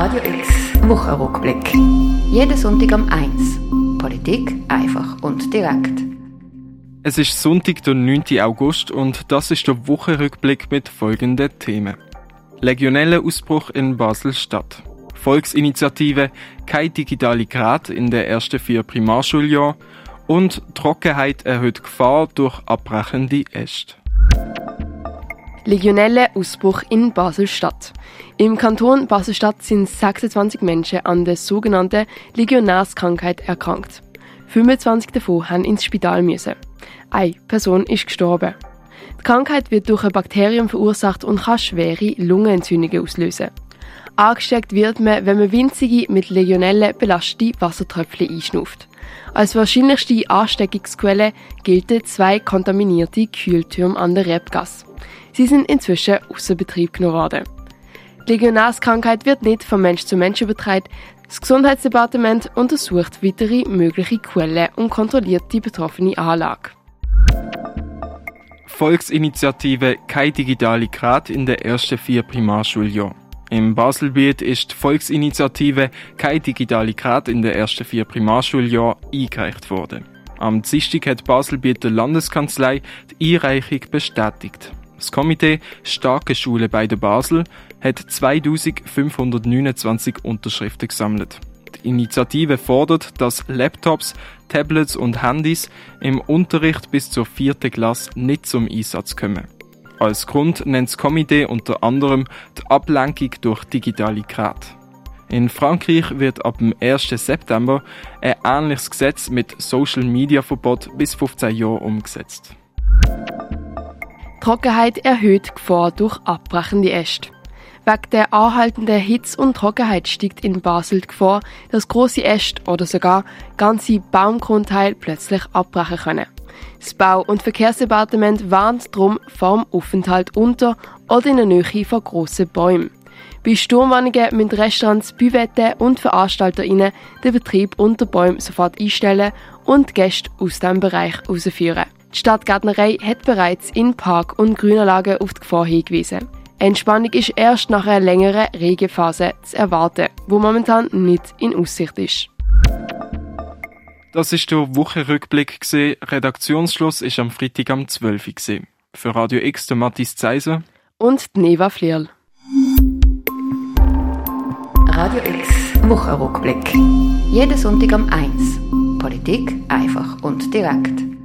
Radio X Wochenrückblick. Jeden Sonntag um 1. Politik einfach und direkt. Es ist Sonntag, der 9. August und das ist der Wochenrückblick mit folgenden Themen. Legionellenausbruch in Basel-Stadt. Volksinitiative «Kein digitale Grad» in den ersten 4 Primarschuljahren und Trockenheit erhöht Gefahr durch abbrechende Äste. Legionellenausbruch in Basel-Stadt. Im Kanton Basel-Stadt sind 26 Menschen an der sogenannten Legionärskrankheit erkrankt. 25 davon haben ins Spital müssen. Eine Person ist gestorben. Die Krankheit wird durch ein Bakterium verursacht und kann schwere Lungenentzündungen auslösen. Angesteckt wird man, wenn man winzige, mit Legionellen belastete Wassertröpfchen einschnauft. Als wahrscheinlichste Ansteckungsquelle gelten 2 kontaminierte Kühltürme an der Rebgasse. Sie sind inzwischen außer Betrieb genommen worden. Die Legionärskrankheit wird nicht von Mensch zu Mensch übertragen. Das Gesundheitsdepartement untersucht weitere mögliche Quellen und kontrolliert die betroffene Anlage. Volksinitiative «Kein digitale Grad» in den ersten 4 Primarschuljahren. Im Baselbiet ist die Volksinitiative «Kein digitale Grad» in den ersten 4 Primarschuljahren eingereicht worden. Am Dienstag hat die Baselbieter Landeskanzlei die Einreichung bestätigt. Das Komitee «Starke Schule bei der Basel» hat 2529 Unterschriften gesammelt. Die Initiative fordert, dass Laptops, Tablets und Handys im Unterricht bis zur 4. Klasse nicht zum Einsatz kommen. Als Grund nennt das Komitee unter anderem die Ablenkung durch digitale Geräte. In Frankreich wird ab dem 1. September ein ähnliches Gesetz mit Social-Media-Verbot bis 15 Jahren umgesetzt. Trockenheit erhöht die Gefahr durch abbrechende Äste. Wegen der anhaltenden Hitze und Trockenheit steigt in Basel die Gefahr, dass grosse Äste oder sogar ganze Baumgrundteile plötzlich abbrechen können. Das Bau- und Verkehrsdepartement warnt darum vor dem Aufenthalt unter oder in der Nähe von grossen Bäumen. Bei Sturmwarnungen müssen Restaurants, Büvetten und VeranstalterInnen den Betrieb unter Bäumen sofort einstellen und Gäste aus diesem Bereich rausführen. Die Stadtgärtnerei hat bereits in Park- und Grünanlagen auf die Gefahr hingewiesen. Entspannung ist erst nach einer längeren Regenphase zu erwarten, wo momentan nicht in Aussicht ist. Das war der Wochenrückblick. Redaktionsschluss war am Freitag am 12 Uhr. Für Radio X der Matthias Zeiser und die Neva Flierl. Radio X Wochenrückblick. Jeden Sonntag um 1. Politik einfach und direkt.